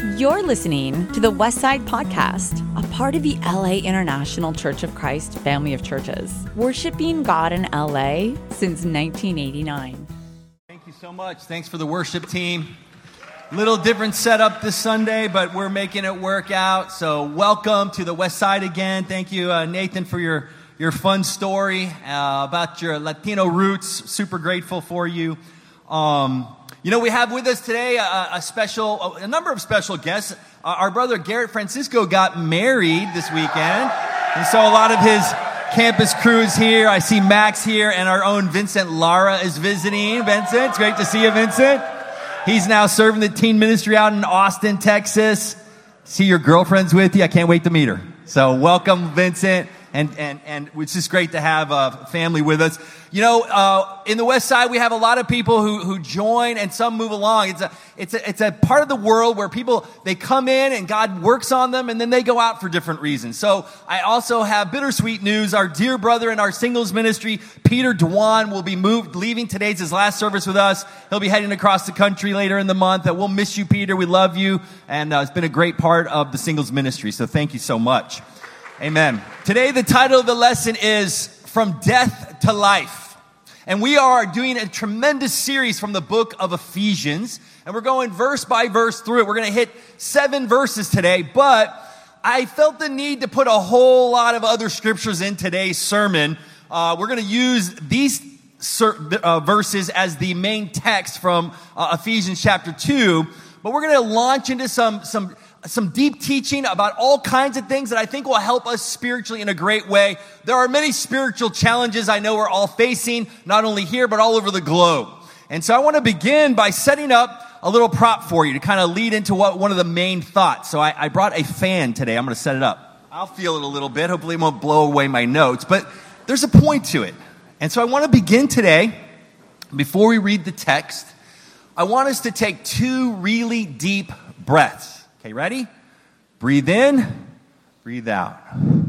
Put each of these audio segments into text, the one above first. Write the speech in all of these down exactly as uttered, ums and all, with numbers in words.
You're listening to the Westside Podcast, a part of the L A International Church of Christ family of churches, worshiping God in L A since nineteen eighty-nine. Thank you so much. Thanks for the worship team. Little different setup this Sunday, but we're making it work out. So welcome to the Westside again. Thank you, uh, Nathan, for your, your fun story uh, about your Latino roots. Super grateful for you. Um, you know, we have with us today a, a special, a number of special guests. Uh, our brother Garrett Francisco got married this weekend, and so a lot of his campus crew is here. I see Max here, and our own Vincent Lara is visiting. Vincent, it's great to see you, Vincent. He's now serving the teen ministry out in Austin, Texas. See your girlfriend's with you. I can't wait to meet her. So welcome, Vincent. And, and, and it's just great to have a family with us. You know, uh, in the West Side, we have a lot of people who, who join and some move along. It's a, it's a, it's a part of the world where people, they come in and God works on them and then they go out for different reasons. So I also have bittersweet news. Our dear brother in our singles ministry, Peter Dwan, will be moved, leaving today's his last service with us. He'll be heading across the country later in the month. Uh, we'll miss you, Peter. We love you. And uh, it's been a great part of the singles ministry. So thank you so much. Amen. Today, the title of the lesson is From Death to Life. And we are doing a tremendous series from the book of Ephesians. And we're going verse by verse through it. We're going to hit seven verses today. But I felt the need to put a whole lot of other scriptures in today's sermon. Uh, we're going to use these uh, verses as the main text from uh, Ephesians chapter two. But we're going to launch into some some... some deep teaching about all kinds of things that I think will help us spiritually in a great way. There are many spiritual challenges I know we're all facing, not only here, but all over the globe. And so I want to begin by setting up a little prop for you to kind of lead into what one of the main thoughts. So I, I brought a fan today. I'm going to set it up. I'll feel it a little bit. Hopefully it won't blow away my notes, but there's a point to it. And so I want to begin today, before we read the text, I want us to take two really deep breaths. Okay, ready? Breathe in, breathe out.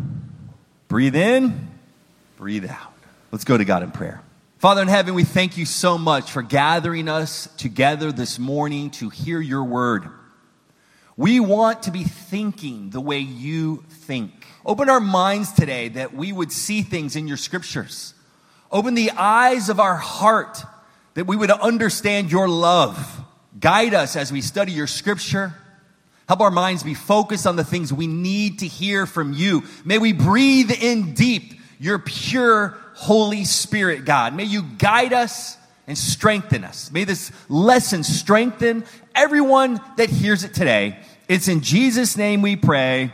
Breathe in, breathe out. Let's go to God in prayer. Father in heaven, we thank you so much for gathering us together this morning to hear your word. We want to be thinking the way you think. Open our minds today that we would see things in your scriptures. Open the eyes of our heart that we would understand your love. Guide us as we study your scripture. Help our minds be focused on the things we need to hear from you. May we breathe in deep your pure Holy Spirit, God. May you guide us and strengthen us. May this lesson strengthen everyone that hears it today. It's in Jesus' name we pray.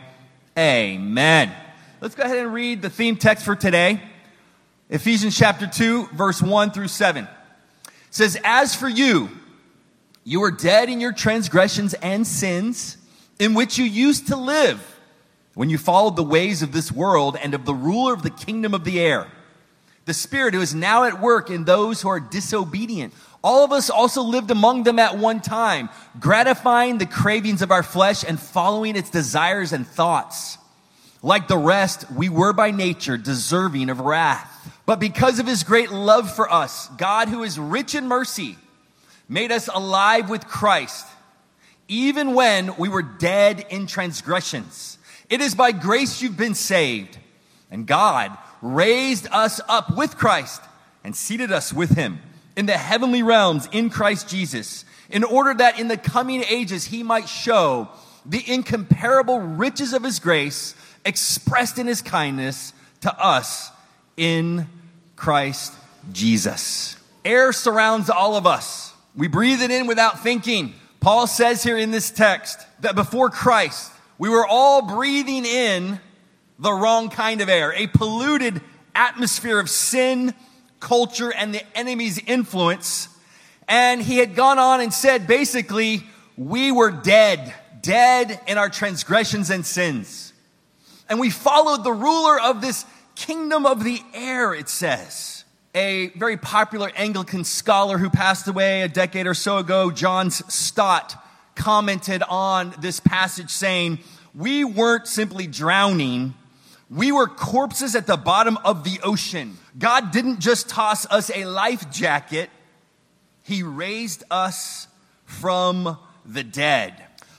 Amen. Let's go ahead and read the theme text for today. Ephesians chapter two, verse one through seven. It says, "As for you, you were dead in your transgressions and sins, in which you used to live when you followed the ways of this world and of the ruler of the kingdom of the air, the spirit who is now at work in those who are disobedient. All of us also lived among them at one time, gratifying the cravings of our flesh and following its desires and thoughts. Like the rest, we were by nature deserving of wrath. But because of his great love for us, God, who is rich in mercy, made us alive with Christ, even when we were dead in transgressions. It is by grace you've been saved. And God raised us up with Christ and seated us with him in the heavenly realms in Christ Jesus, in order that in the coming ages he might show the incomparable riches of his grace expressed in his kindness to us in Christ Jesus." Air surrounds all of us. We breathe it in without thinking. Paul says here in this text that before Christ, we were all breathing in the wrong kind of air, a polluted atmosphere of sin, culture, and the enemy's influence. And he had gone on and said, basically, we were dead, dead in our transgressions and sins. And we followed the ruler of this kingdom of the air, it says. A very popular Anglican scholar who passed away a decade or so ago, John Stott, commented on this passage saying, "We weren't simply drowning. We were corpses at the bottom of the ocean. God didn't just toss us a life jacket. He raised us from the dead."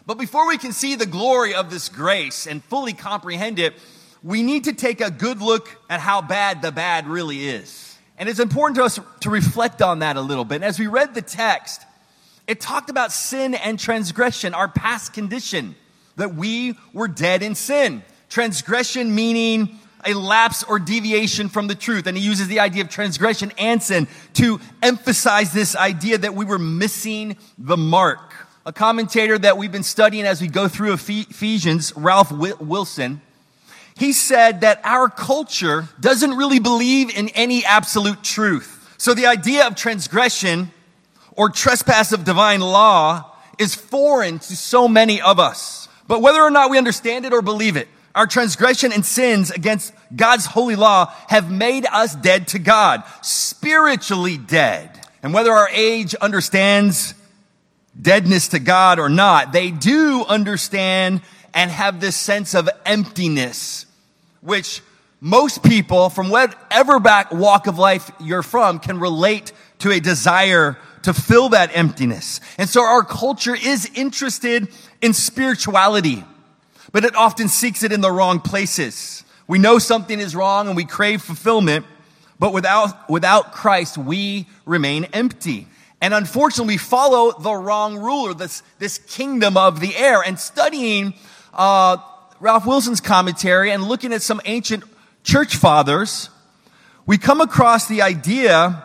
But before we can see the glory of this grace and fully comprehend it, we need to take a good look at how bad the bad really is. And it's important to us to reflect on that a little bit. As we read the text, it talked about sin and transgression, our past condition, that we were dead in sin. Transgression meaning a lapse or deviation from the truth. And he uses the idea of transgression and sin to emphasize this idea that we were missing the mark. A commentator that we've been studying as we go through Ephesians, Ralph Wilson, he said that our culture doesn't really believe in any absolute truth. So the idea of transgression or trespass of divine law is foreign to so many of us. But whether or not we understand it or believe it, our transgression and sins against God's holy law have made us dead to God, spiritually dead. And whether our age understands deadness to God or not, they do understand and have this sense of emptiness, which most people from whatever back walk of life you're from can relate to a desire to fill that emptiness. And so our culture is interested in spirituality, but it often seeks it in the wrong places. We know something is wrong and we crave fulfillment, but without, without Christ, we remain empty. And unfortunately, we follow the wrong ruler, this, this kingdom of the air. And studying uh, Ralph Wilson's commentary and looking at some ancient church fathers, we come across the idea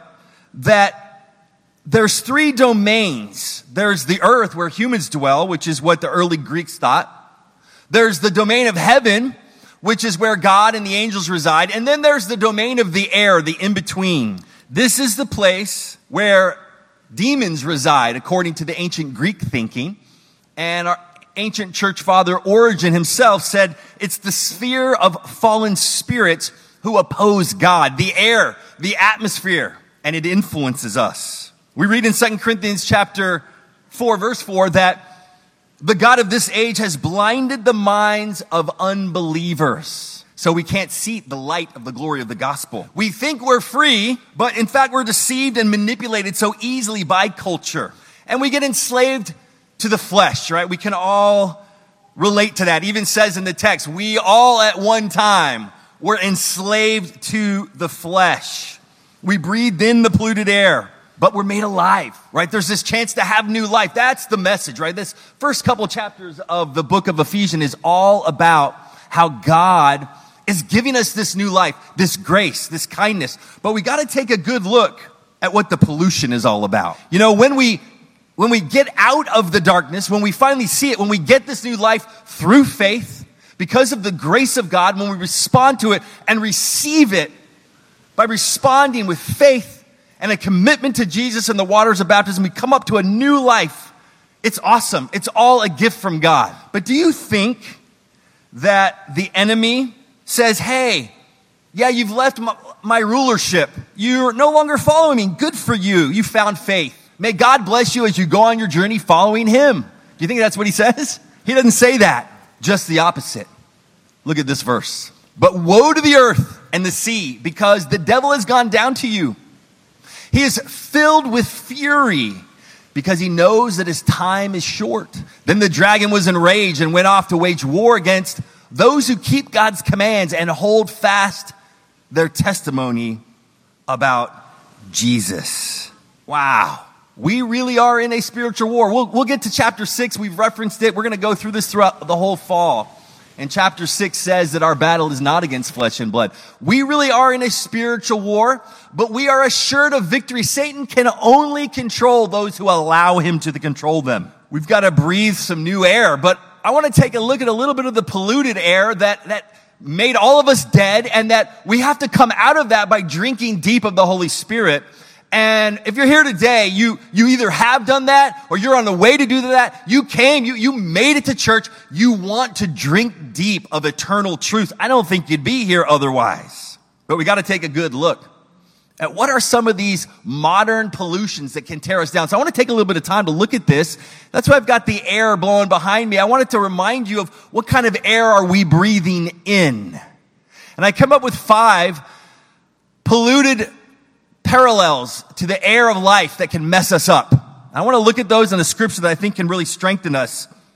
that there's three domains. There's the earth where humans dwell, which is what the early Greeks thought. There's the domain of heaven, which is where God and the angels reside. And then there's the domain of the air, the in-between. This is the place where demons reside, according to the ancient Greek thinking. And our ancient church father Origen himself said it's the sphere of fallen spirits who oppose God, the air, the atmosphere, and it influences us. We read in Second Corinthians chapter four, verse four, that the God of this age has blinded the minds of unbelievers, so we can't see the light of the glory of the gospel. We think we're free, but in fact we're deceived and manipulated so easily by culture. And we get enslaved to the flesh, right? We can all relate to that. It even says in the text, we all at one time were enslaved to the flesh. We breathed in the polluted air, but we're made alive, right? There's this chance to have new life. That's the message, right? This first couple chapters of the book of Ephesians is all about how God is giving us this new life, this grace, this kindness. But we got to take a good look at what the pollution is all about. You know, when we when we get out of the darkness, when we finally see it, when we get this new life through faith, because of the grace of God, when we respond to it and receive it by responding with faith and a commitment to Jesus and the waters of baptism, we come up to a new life. It's awesome. It's all a gift from God. But do you think that the enemy says, hey, yeah, you've left my, my rulership. You're no longer following me. Good for you. You found faith. May God bless you as you go on your journey following him. Do you think that's what he says? He doesn't say that. Just the opposite. Look at this verse. But woe to the earth and the sea, because the devil has gone down to you. He is filled with fury because he knows that his time is short. Then the dragon was enraged and went off to wage war against those who keep God's commands and hold fast their testimony about Jesus. Wow. We really are in a spiritual war. We'll, we'll get to chapter six. We've referenced it. We're going to go through this throughout the whole fall. And chapter six says that our battle is not against flesh and blood. We really are in a spiritual war, but we are assured of victory. Satan can only control those who allow him to control them. We've got to breathe some new air, but I want to take a look at a little bit of the polluted air that, that made all of us dead, and that we have to come out of that by drinking deep of the Holy Spirit. And if you're here today, you, you either have done that or you're on the way to do that. You came, you, you made it to church. You want to drink deep of eternal truth. I don't think you'd be here otherwise. But we got to take a good look at what are some of these modern pollutions that can tear us down. So I want to take a little bit of time to look at this. That's why I've got the air blowing behind me. I wanted to remind you of what kind of air are we breathing in. And I come up with five polluted parallels to the air of life that can mess us up. I want to look at those in a scripture that I think can really strengthen us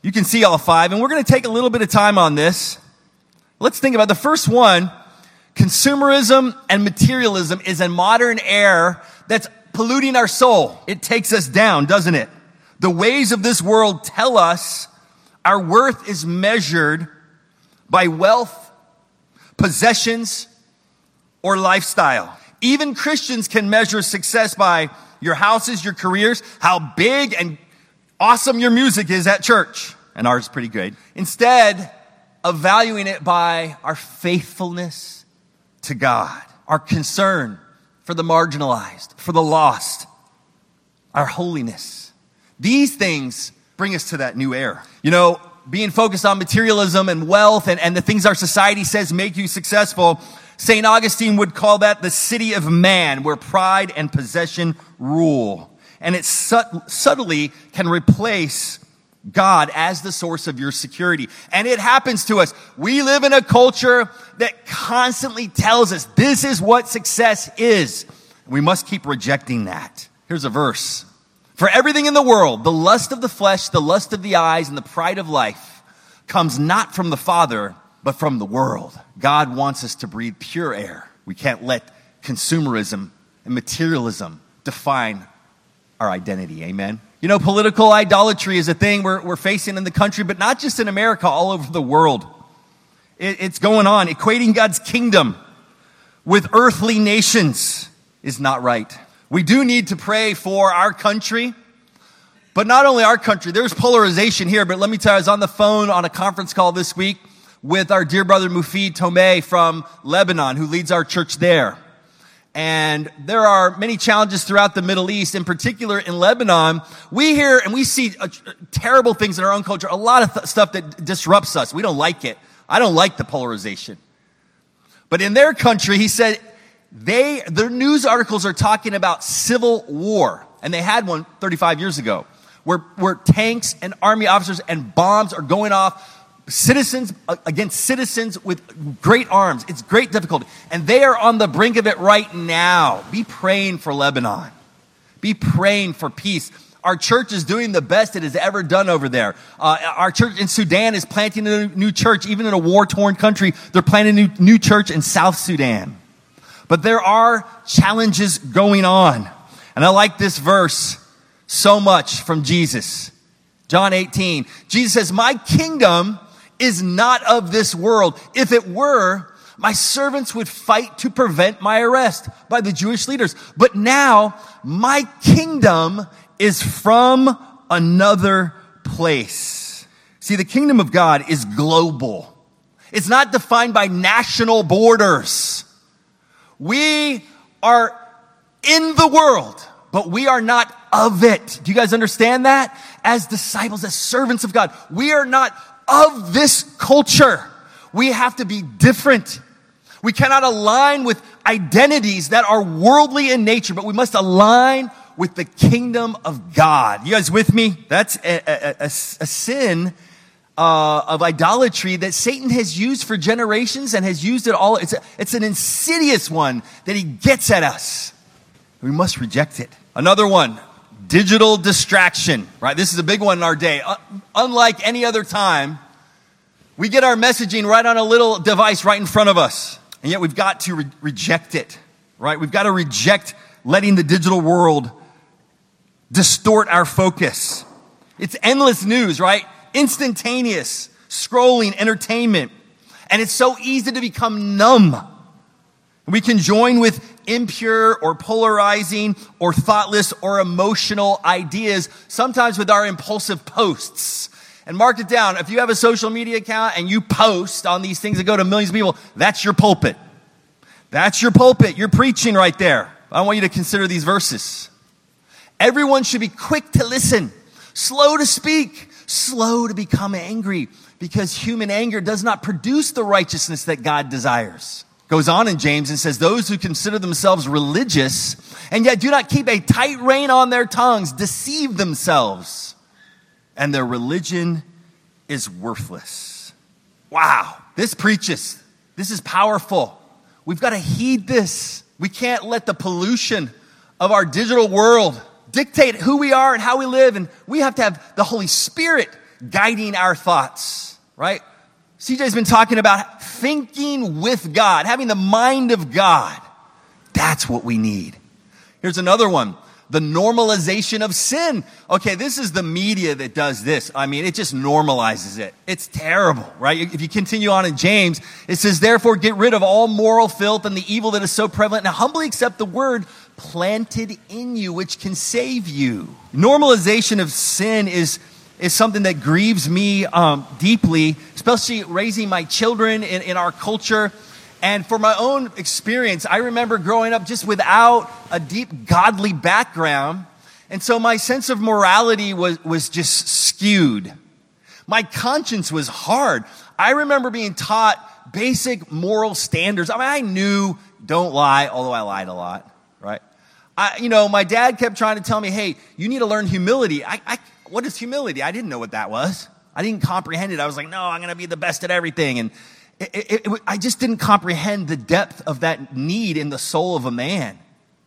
You can see all five, and we're going to take a little bit of time on this. Let's think about the first one. Consumerism and materialism is a modern error that's polluting our soul. It takes us down, doesn't it? The ways of this world tell us our worth is measured by wealth, possessions, or lifestyle. Even Christians can measure success by your houses, your careers, how big and awesome your music is at church. And ours is pretty good. Instead of valuing it by our faithfulness to God, our concern for the marginalized, for the lost, our holiness. These things bring us to that new era. You know, being focused on materialism and wealth and, and the things our society says make you successful, Saint Augustine would call that the city of man, where pride and possession rule. And it sut- subtly can replace God as the source of your security. And it happens to us. We live in a culture that constantly tells us this is what success is. We must keep rejecting that. Here's a verse. For everything in the world, the lust of the flesh, the lust of the eyes, and the pride of life comes not from the Father, but from the world. God wants us to breathe pure air. We can't let consumerism and materialism define our identity. Amen. You know, political idolatry is a thing we're, we're facing in the country, but not just in America, all over the world. It, it's going on. Equating God's kingdom with earthly nations is not right. We do need to pray for our country, but not only our country. There's polarization here, but let me tell you, I was on the phone on a conference call this week with our dear brother Mufid Tomei from Lebanon, who leads our church there. And there are many challenges throughout the Middle East, in particular in Lebanon. We hear and we see uh, terrible things in our own culture, a lot of th- stuff that disrupts us. We don't like it. I don't like the polarization. But in their country, he said, they their news articles are talking about civil war. And they had one thirty-five years ago, where, where tanks and army officers and bombs are going off, citizens against citizens with great arms. It's great difficulty. And they are on the brink of it right now. Be praying for Lebanon. Be praying for peace. Our church is doing the best it has ever done over there. Uh, our church in Sudan is planting a new church. Even in a war-torn country, they're planting a new, new church in South Sudan. But there are challenges going on. And I like this verse so much from Jesus. John eighteen. Jesus says, my kingdom is not of this world. If it were, my servants would fight to prevent my arrest by the Jewish leaders. But now my kingdom is from another place. See, the kingdom of God is global. It's not defined by national borders. We are in the world, but we are not of it. Do you guys understand that? As disciples, as servants of God, we are not of this culture. We have to be different. We cannot align with identities that are worldly in nature, but we must align with the kingdom of God. You guys with me? That's a, a, a, a sin uh, of idolatry that Satan has used for generations and has used it all. It's, a, it's an insidious one that he gets at us. We must reject it. Another one. Digital distraction, right? This is a big one in our day. Uh, unlike any other time, we get our messaging right on a little device right in front of us. And yet we've got to re- reject it, right? We've got to reject letting the digital world distort our focus. It's endless news, right? Instantaneous, scrolling, entertainment. And it's so easy to become numb. We can join with impure or polarizing or thoughtless or emotional ideas, sometimes with our impulsive posts. And mark it down. If you have a social media account and you post on these things that go to millions of people, that's your pulpit. That's your pulpit. You're preaching right there. I want you to consider these verses. Everyone should be quick to listen, slow to speak, slow to become angry, because human anger does not produce the righteousness that God desires. Goes on in James and says, those who consider themselves religious and yet do not keep a tight rein on their tongues deceive themselves, and their religion is worthless. Wow, this preaches. This is powerful. We've got to heed this. We can't let the pollution of our digital world dictate who we are and how we live, and we have to have the Holy Spirit guiding our thoughts, right? C J's been talking about thinking with God, having the mind of God. That's what we need. Here's another one. The normalization of sin. Okay, this is the media that does this. I mean, it just normalizes it. It's terrible, right? If you continue on in James, it says, therefore get rid of all moral filth and the evil that is so prevalent, and humbly accept the word planted in you, which can save you. Normalization of sin is, is something that grieves me um, deeply, especially raising my children in, in our culture. And for my own experience, I remember growing up just without a deep godly background. And so my sense of morality was, was just skewed. My conscience was hard. I remember being taught basic moral standards. I mean, I knew don't lie, although I lied a lot, right? I, you know, my dad kept trying to tell me, hey, you need to learn humility. I, I, what is humility? I didn't know what that was. I didn't comprehend it. I was like, no, I'm going to be the best at everything. And It, it, it, I just didn't comprehend the depth of that need in the soul of a man.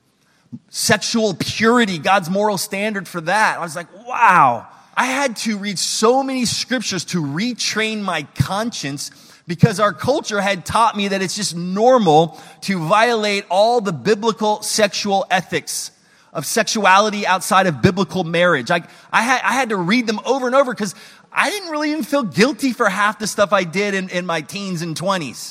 Sexual purity, God's moral standard for that. I was like, wow. I had to read so many scriptures to retrain my conscience because our culture had taught me that it's just normal to violate all the biblical sexual ethics of sexuality outside of biblical marriage. I, I, had, I had to read them over and over because I didn't really even feel guilty for half the stuff I did in, in my teens and twenties.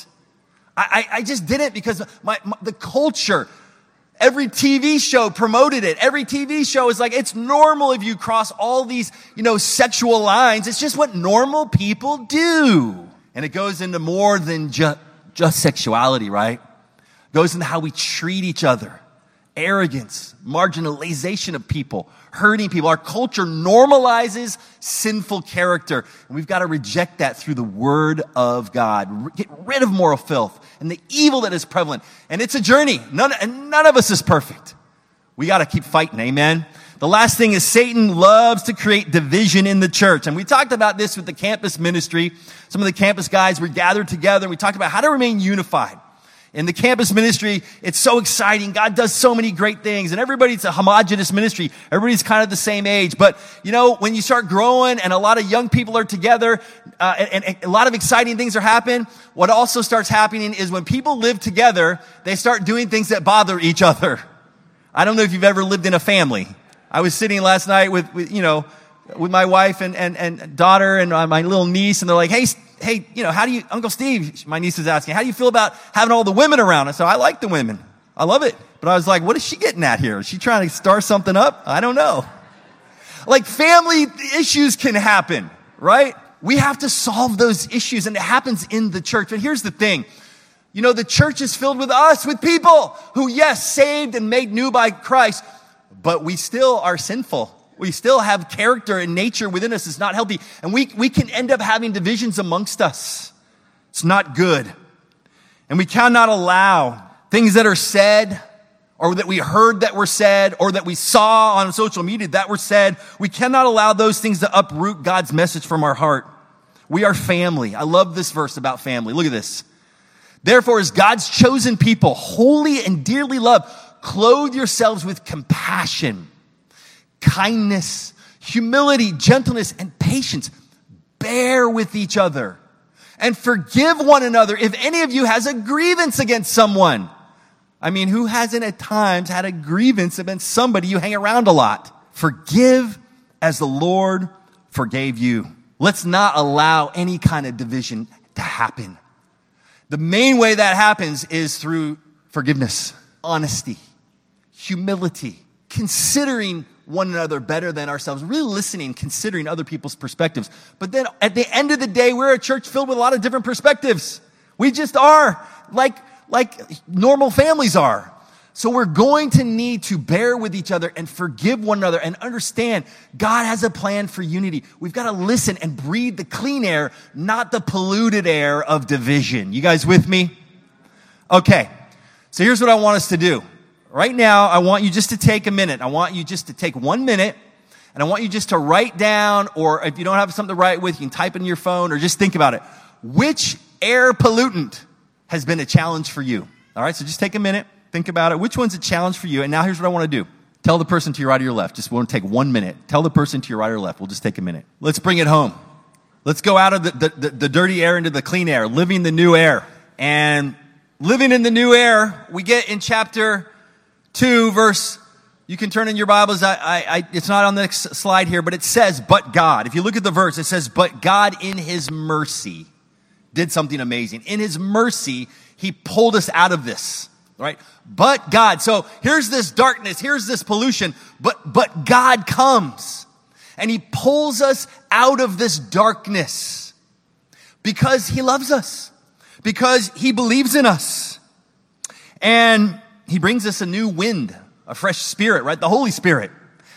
I, I, I just didn't because my, my, the culture, every T V show promoted it. Every T V show is like, it's normal if you cross all these, you know, sexual lines. It's just what normal people do. And it goes into more than just, just sexuality, right? It goes into how we treat each other. Arrogance, marginalization of people, hurting people. Our culture normalizes sinful character. And we've got to reject that through the word of God. Get rid of moral filth and the evil that is prevalent. And it's a journey. None, and none of us is perfect. We got to keep fighting. Amen. The last thing is Satan loves to create division in the church. And we talked about this with the campus ministry. Some of the campus guys were gathered together and we talked about how to remain unified. In the campus ministry, it's so exciting. God does so many great things. And everybody's a homogenous ministry. Everybody's kind of the same age. But, you know, when you start growing and a lot of young people are together uh, and, and a lot of exciting things are happening, what also starts happening is when people live together, they start doing things that bother each other. I don't know if you've ever lived in a family. I was sitting last night with, with you know, with my wife and, and, and daughter and uh, my little niece, and they're like, hey, hey, you know, how do you, Uncle Steve, my niece is asking, how do you feel about having all the women around? I said, I like the women. I love it. But I was like, what is she getting at here? Is she trying to stir something up? I don't know. Like family issues can happen, right? We have to solve those issues, and it happens in the church. But here's the thing. You know, the church is filled with us, with people who, yes, saved and made new by Christ, but we still are sinful. We still have character and nature within us that's not healthy. And we, we can end up having divisions amongst us. It's not good. And we cannot allow things that are said or that we heard that were said or that we saw on social media that were said. We cannot allow those things to uproot God's message from our heart. We are family. I love this verse about family. Look at this. Therefore, as God's chosen people, holy and dearly loved, clothe yourselves with compassion, kindness, humility, gentleness, and patience. Bear with each other and forgive one another if any of you has a grievance against someone. I mean, who hasn't at times had a grievance against somebody you hang around a lot? Forgive as the Lord forgave you. Let's not allow any kind of division to happen. The main way that happens is through forgiveness, honesty, humility, considering one another better than ourselves, really listening, considering other people's perspectives. But then at the end of the day, we're a church filled with a lot of different perspectives. We just are like, like normal families are. So we're going to need to bear with each other and forgive one another and understand God has a plan for unity. We've got to listen and breathe the clean air, not the polluted air of division. You guys with me? Okay. So here's what I want us to do. Right now, I want you just to take a minute. I want you just to take one minute, and I want you just to write down, or if you don't have something to write with, you can type it in your phone, or just think about it. Which air pollutant has been a challenge for you? All right, so just take a minute, think about it. Which one's a challenge for you? And now here's what I want to do. Tell the person to your right or your left. Just want to take one minute. Tell the person to your right or left. We'll just take a minute. Let's bring it home. Let's go out of the, the, the, the dirty air into the clean air, living the new air. And living in the new air, we get in chapter two, verse, you can turn in your Bibles. I, I, I, it's not on the next slide here, but it says, but God. If you look at the verse, it says, but God in his mercy did something amazing. In his mercy, he pulled us out of this, right? But God. So here's this darkness. Here's this pollution. But, but God comes and he pulls us out of this darkness because he loves us, because he believes in us. And he brings us a new wind, a fresh spirit, right? The Holy Spirit.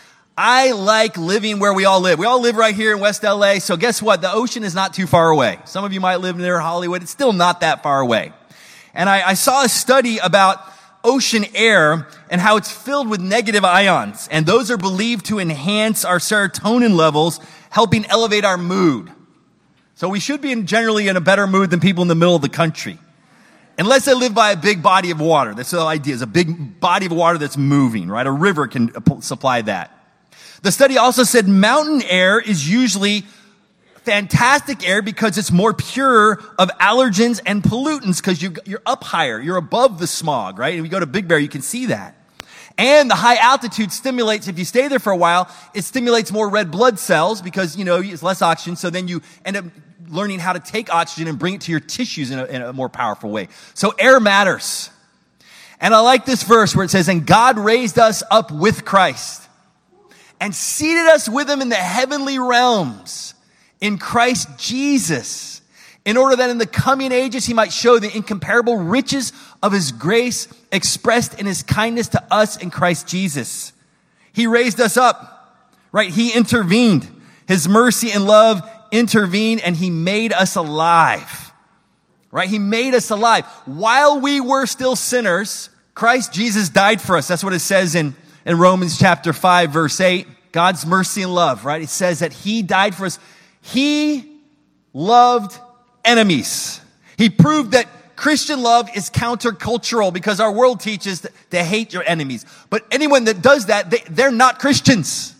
I like living where we all live. We all live right here in West L A. So guess what? The ocean is not too far away. Some of you might live near Hollywood. It's still not that far away. And I, I saw a study about ocean air and how it's filled with negative ions. And those are believed to enhance our serotonin levels, helping elevate our mood. So we should be in, generally in a better mood than people in the middle of the country. Unless they live by a big body of water. That's the idea, is a big body of water that's moving, right? A river can supply that. The study also said mountain air is usually fantastic air because it's more pure of allergens and pollutants because you, you're up higher. You're above the smog, right? And if you go to Big Bear, you can see that. And the high altitude stimulates, if you stay there for a while, it stimulates more red blood cells because, you know, it's less oxygen. So then you end up learning how to take oxygen and bring it to your tissues in a, in a more powerful way. So air matters. And I like this verse where it says, and God raised us up with Christ and seated us with him in the heavenly realms in Christ Jesus, in order that in the coming ages he might show the incomparable riches of his grace expressed in his kindness to us in Christ Jesus. He raised us up, right? He intervened. His mercy and love intervened and he made us alive, right? He made us alive. While we were still sinners, Christ Jesus died for us. That's what it says in, in Romans chapter five, verse eight. God's mercy and love, right? It says that he died for us. He loved enemies. He proved that Christian love is countercultural because our world teaches to, to hate your enemies. But anyone that does that, they, they're not Christians.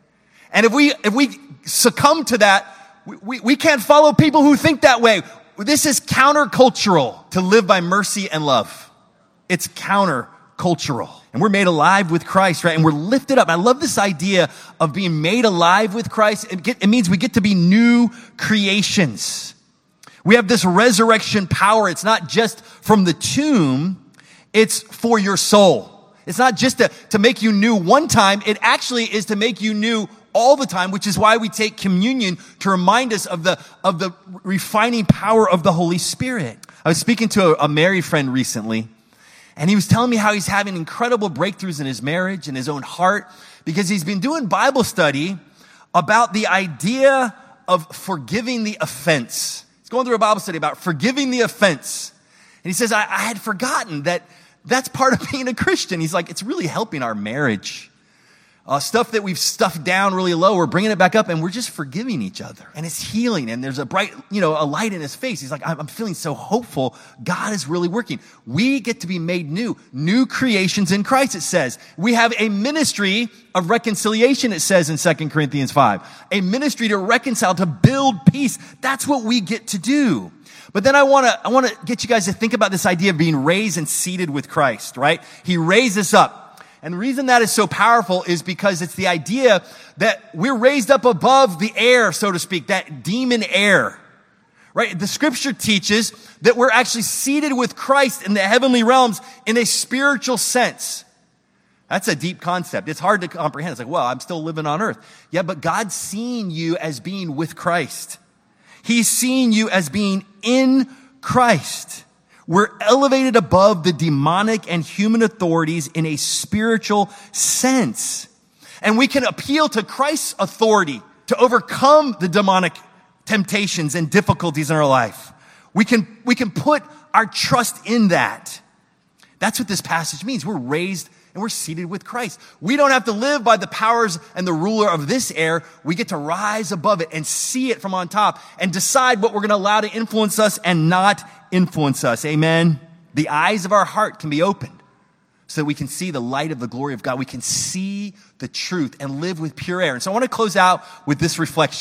And if we, if we succumb to that, we, we, we can't follow people who think that way. This is countercultural to live by mercy and love. It's countercultural. And we're made alive with Christ, right? And we're lifted up. I love this idea of being made alive with Christ. It, get, it means we get to be new creations. We have this resurrection power. It's not just from the tomb. It's for your soul. It's not just to, to make you new one time. It actually is to make you new all the time, which is why we take communion to remind us of the, of the refining power of the Holy Spirit. I was speaking to a, a married friend recently, and he was telling me how he's having incredible breakthroughs in his marriage and his own heart because he's been doing Bible study about the idea of forgiving the offense. He's going through a Bible study about forgiving the offense. And he says, I, I had forgotten that that's part of being a Christian. He's like, it's really helping our marriage. Uh, stuff that we've stuffed down really low, we're bringing it back up and we're just forgiving each other. And it's healing and there's a bright, you know, a light in his face. He's like, I'm, I'm feeling so hopeful. God is really working. We get to be made new, new creations in Christ, it says. We have a ministry of reconciliation, it says in Second Corinthians five. A ministry to reconcile, to build peace. That's what we get to do. But then I want to, I want to get you guys to think about this idea of being raised and seated with Christ, right? He raised us up. And the reason that is so powerful is because it's the idea that we're raised up above the air, so to speak, that demon air, right? The scripture teaches that we're actually seated with Christ in the heavenly realms in a spiritual sense. That's a deep concept. It's hard to comprehend. It's like, well, I'm still living on earth. Yeah, but God's seeing you as being with Christ. He's seeing you as being in Christ. We're elevated above the demonic and human authorities in a spiritual sense. And we can appeal to Christ's authority to overcome the demonic temptations and difficulties in our life. We can, we can put our trust in that. That's what this passage means. We're raised and we're seated with Christ. We don't have to live by the powers and the ruler of this air. We get to rise above it and see it from on top and decide what we're going to allow to influence us and not influence us. Amen. The eyes of our heart can be opened so that we can see the light of the glory of God. We can see the truth and live with pure air. And so I want to close out with this reflection.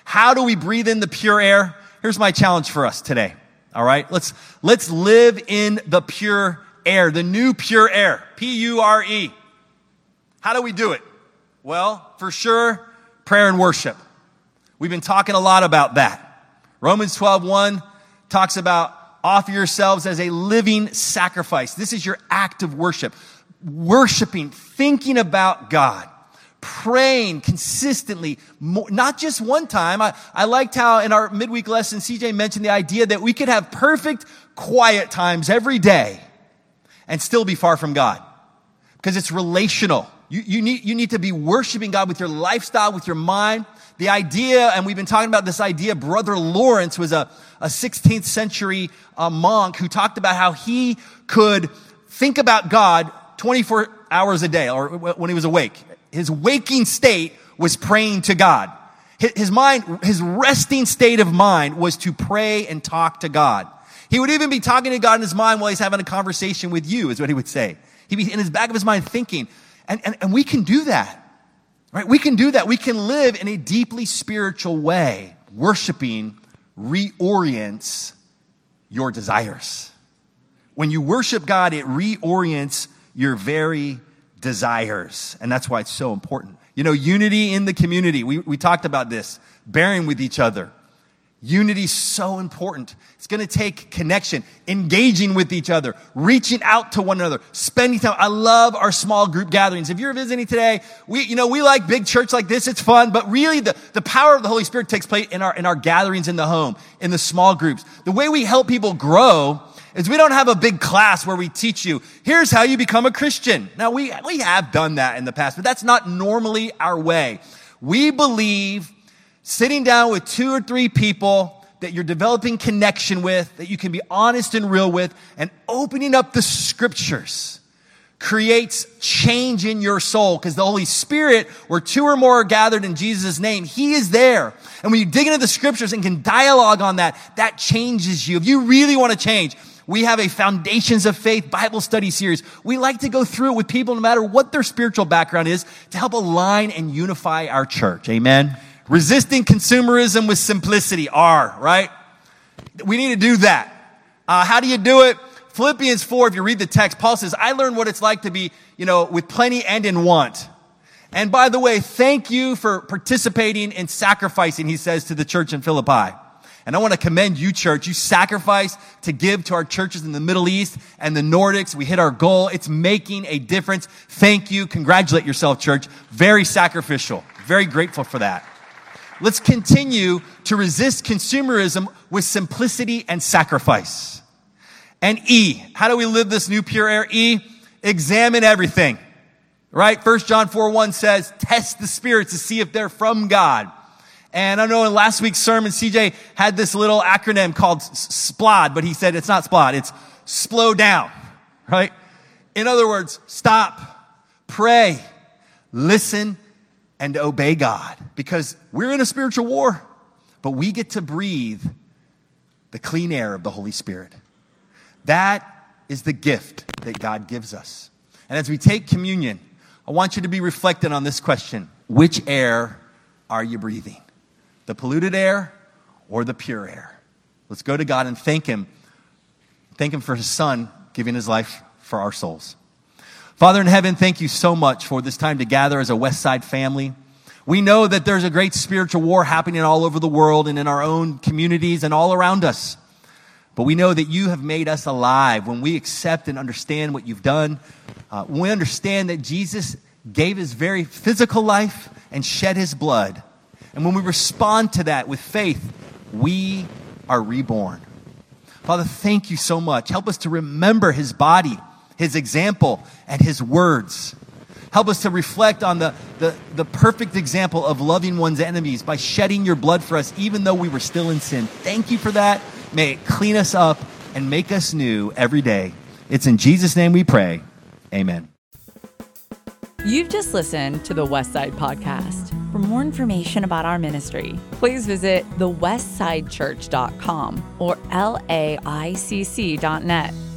How do we breathe in the pure air? Here's my challenge for us today. All right, let's let's live in the pure air, the new pure air, P U R E. How do we do it? Well, for sure, prayer and worship. We've been talking a lot about that. Romans twelve one talks about offer yourselves as a living sacrifice. This is your act of worship. Worshiping, thinking about God, praying consistently, not just one time. I, I liked how in our midweek lesson, C J mentioned the idea that we could have perfect quiet times every day and still be far from God because it's relational. You, you need, you need to be worshiping God with your lifestyle, with your mind. The idea, and we've been talking about this idea, Brother Lawrence was a, a sixteenth century uh, monk who talked about how he could think about God twenty-four hours a day, or when he was awake. His waking state was praying to God. His mind, his resting state of mind was to pray and talk to God. He would even be talking to God in his mind while he's having a conversation with you, is what he would say. He'd be in his back of his mind thinking. And, and, and we can do that. Right? We can do that. We can live in a deeply spiritual way. Worshiping reorients your desires. When you worship God, it reorients your very desires. And that's why it's so important. You know, unity in the community. We, we talked about this. Bearing with each other. Unity is so important. It's going to take connection, engaging with each other, reaching out to one another, spending time. I love our small group gatherings. If you're visiting today, we, you know, we like big church like this. It's fun, but really the, the power of the Holy Spirit takes place in our, in our gatherings in the home, in the small groups. The way we help people grow is we don't have a big class where we teach you, here's how you become a Christian. Now, we, we have done that in the past, but that's not normally our way. We believe sitting down with two or three people that you're developing connection with, that you can be honest and real with, and opening up the scriptures creates change in your soul, because the Holy Spirit, where two or more are gathered in Jesus' name, He is there. And when you dig into the scriptures and can dialogue on that, that changes you. If you really want to change, we have a Foundations of Faith Bible study series. We like to go through it with people no matter what their spiritual background is to help align and unify our church. Amen. Resisting consumerism with simplicity, R, right? We need to do that. Uh, how do you do it? Philippians four, if you read the text, Paul says, I learned what it's like to be, you know, with plenty and in want. And by the way, thank you for participating in sacrificing, he says to the church in Philippi. And I want to commend you, church. You sacrifice to give to our churches in the Middle East and the Nordics. We hit our goal. It's making a difference. Thank you. Congratulate yourself, church. Very sacrificial. Very grateful for that. Let's continue to resist consumerism with simplicity and sacrifice. And E, how do we live this new pure air? E, examine everything. Right? First John four one says, test the spirits to see if they're from God. And I know in last week's sermon, C J had this little acronym called SPLOD, but he said it's not SPLOD, it's slow down. Right? In other words, stop, pray, listen, and obey God, because we're in a spiritual war, but we get to breathe the clean air of the Holy Spirit. That is the gift that God gives us. And as we take communion, I want you to be reflecting on this question. Which air are you breathing? The polluted air or the pure air? Let's go to God and thank Him. Thank Him for His Son giving His life for our souls. Father in heaven, thank you so much for this time to gather as a Westside family. We know that there's a great spiritual war happening all over the world and in our own communities and all around us. But we know that you have made us alive when we accept and understand what you've done. Uh, when we understand that Jesus gave His very physical life and shed His blood. And when we respond to that with faith, we are reborn. Father, thank you so much. Help us to remember His body, His example, and His words. Help us to reflect on the, the, the perfect example of loving one's enemies by shedding your blood for us, even though we were still in sin. Thank you for that. May it clean us up and make us new every day. It's in Jesus' name we pray. Amen. You've just listened to the Westside Podcast. For more information about our ministry, please visit the westside church dot com or L A I C C dot net.